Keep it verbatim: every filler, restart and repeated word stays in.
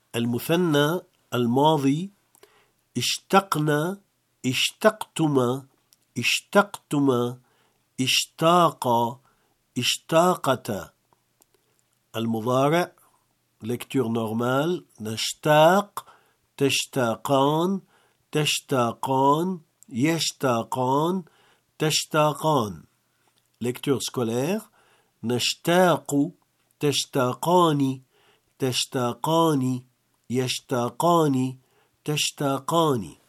المثنى الماضي: اشتقنا، اشتقتما، اشتقتما، اشتاقا، اشتاقتا. المضارع: lecture normale: نشتاق، تشتاقان، تشتاقان، يشتاقان، تشتاقان. lecture scolaire: نشتاق، تشتاقان، تشتاقان، يشتاقان، تشتاقان.